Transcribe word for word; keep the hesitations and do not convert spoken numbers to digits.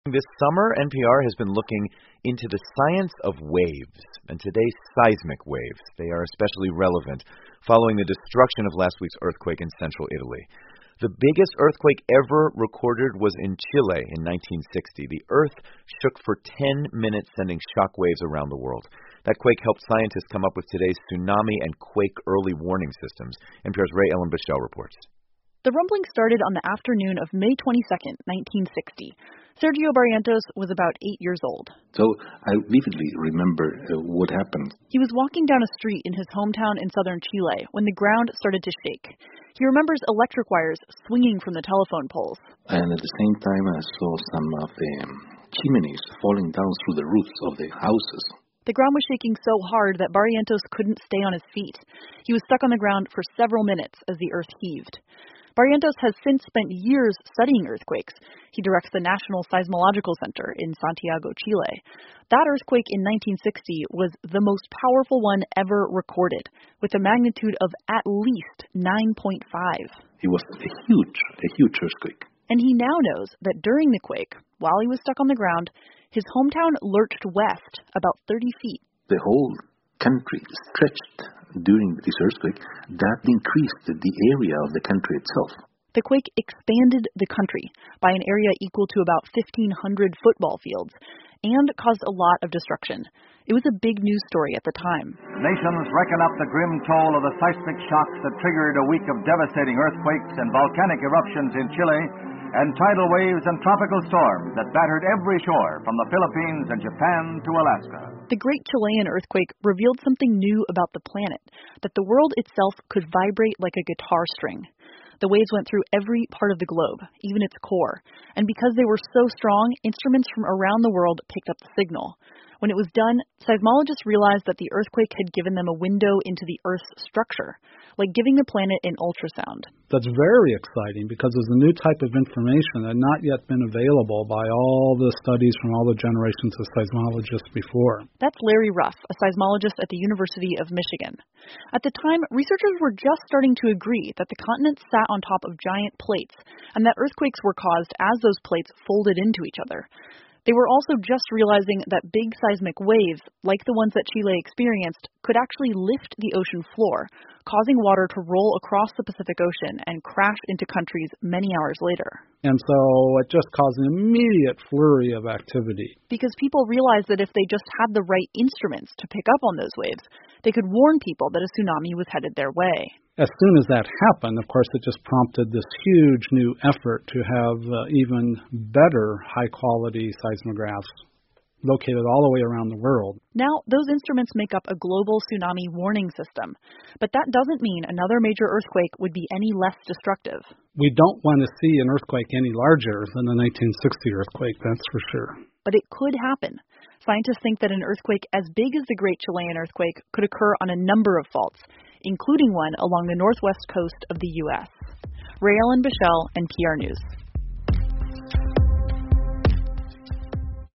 This summer, N P R has been looking into the science of waves, and today's seismic waves. They are especially relevant following the destruction of last week's earthquake in central Italy. The biggest earthquake ever recorded was in Chile in nineteen sixty. The earth shook for ten minutes, sending shock waves around the world. That quake helped scientists come up with today's tsunami and quake early warning systems. N P R's Ray Ellen Bichelle reports. The rumbling started on the afternoon of May twenty-second, nineteen sixty. Sergio Barrientos was about eight years old. So I vividly remember uh, what happened. He was walking down a street in his hometown in southern Chile when the ground started to shake. He remembers electric wires swinging from the telephone poles. And at the same time, I saw some of the um, chimneys falling down through the roofs of the houses. The ground was shaking so hard that Barrientos couldn't stay on his feet. He was stuck on the ground for several minutes as the earth heaved. Barrientos has since spent years studying earthquakes. He directs the National Seismological Center in Santiago, Chile. That earthquake in nineteen sixty was the most powerful one ever recorded, with a magnitude of at least nine point five. It was a huge, a huge earthquake. And he now knows that during the quake, while he was stuck on the ground, his hometown lurched west about thirty feet. The whole country stretched during this earthquake. That increased the area of the country itself. The quake expanded the country by an area equal to about fifteen hundred football fields and caused a lot of destruction. It was a big news story at the time. Nations reckon up the grim toll of the seismic shocks that triggered a week of devastating earthquakes and volcanic eruptions in Chile, and tidal waves and tropical storms that battered every shore from the Philippines and Japan to Alaska. The Great Chilean Earthquake revealed something new about the planet, that the world itself could vibrate like a guitar string. The waves went through every part of the globe, even its core, and because they were so strong, instruments from around the world picked up the signal. When it was done, seismologists realized that the earthquake had given them a window into the Earth's structure, like giving the planet an ultrasound. That's very exciting because it's a new type of information that had not yet been available by all the studies from all the generations of seismologists before. That's Larry Ruff, a seismologist at the University of Michigan. At the time, researchers were just starting to agree that the continent sat on top of giant plates and that earthquakes were caused as those plates folded into each other. They were also just realizing that big seismic waves, like the ones that Chile experienced, could actually lift the ocean floor, causing water to roll across the Pacific Ocean and crash into countries many hours later. And so it just caused an immediate flurry of activity. Because people realized that if they just had the right instruments to pick up on those waves, they could warn people that a tsunami was headed their way. As soon as that happened, of course, it just prompted this huge new effort to have uh, even better high-quality seismographs located all the way around the world. Now, those instruments make up a global tsunami warning system. But that doesn't mean another major earthquake would be any less destructive. We don't want to see an earthquake any larger than the nineteen sixty earthquake, that's for sure. But it could happen. Scientists think that an earthquake as big as the Great Chilean Earthquake could occur on a number of faults, including one along the northwest coast of the U S Ray Ellen Bichelle, N P R News.